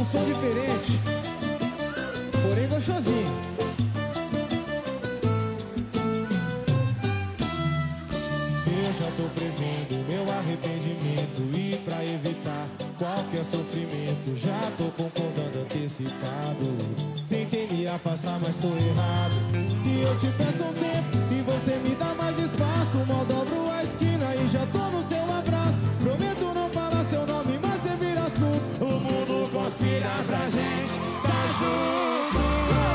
um som diferente, porém gostosinho. Eu já tô prevendo meu arrependimento, e pra evitar qualquer sofrimento, já tô concordando antecipado. Tentei me afastar, mas tô errado. E eu te peço um tempo, e você me dá mais espaço. Mal dobro a esquina e já tô no seu abraço. Prometo não falar seu nome, mas você vira assunto. O mundo conspira pra gente tá junto.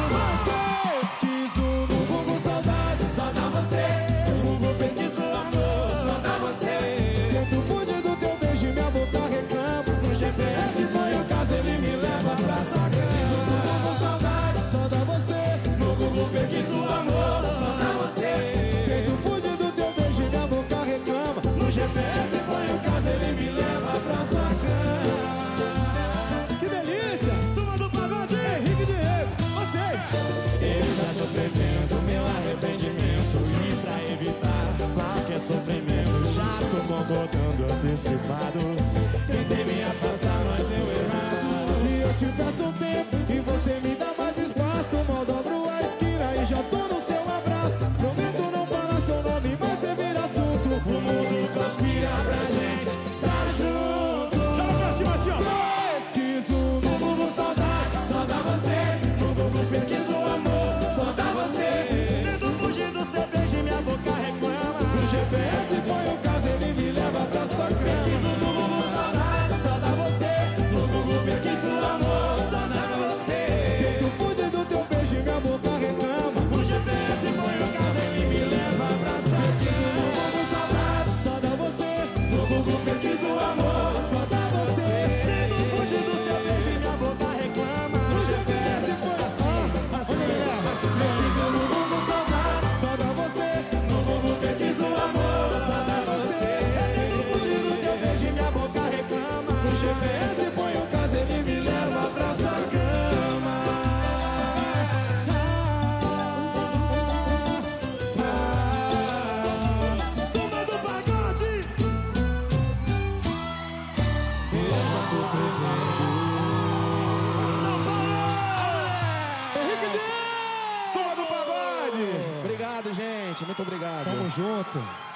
Pesquiso no Google saudade, Só dá você. O Google pesquisa o amor. Só dá você. tento fugir do teu beijo e minha boca reclama. No GPS foi o caso, ele me leva pra sua cama. Com saudade, só dá você. No Google pesquisa o amor. Só dá você. Tento fugir do teu beijo e minha boca reclama. No GPS foi o caso, ele me leva pra sua cama. Que delícia! Turma do pagode. Henrique e Diego, vocês! Eu já tô prevendo meu arrependimento, e pra evitar qualquer sofrimento, já tô concordando antecipado. Tentei me afastar, mas deu errado. E eu te peço um tempo, e você me dá mais espaço. Mal dobro a esquina e já tô no seu abraço. Prometo não falar seu nome, mas você vira assunto. O mundo conspira pra gente tá junto. Joga pra cima assim, ó. Pesquiso no Google saudade, só dá você. No Google pesquisa o amor, só dá você. Tento fugir do seu beijo e minha boca reclama. no GPS foi o caso, ele me leva pra sua Pesquiso cama. no Google saudade, só dá você. No Google pesquisa o amor, só dá você. Tento fugir do teu beijo e minha boca reclama. O GPS foi o caso, ele me leva pra sua cama. Com saudade, só dá você. No Google pesquisa o amor, Só dá você. tento fugir do seu beijo e minha boca reclama. No GPS foi assim. Onde ele leva? Pesquiso no Google saudade, Só dá você. no Google pesquisa o amor, só dá você. Tento fugir do seu beijo e minha boca reclama. No GPS põe o caso, ele me leva pra sua cama. Turma do pagode. Eu já tô prevendo. São Paulo! Henrique Diego! Turma do pagode. Obrigado, gente. Muito obrigado. Tamo junto.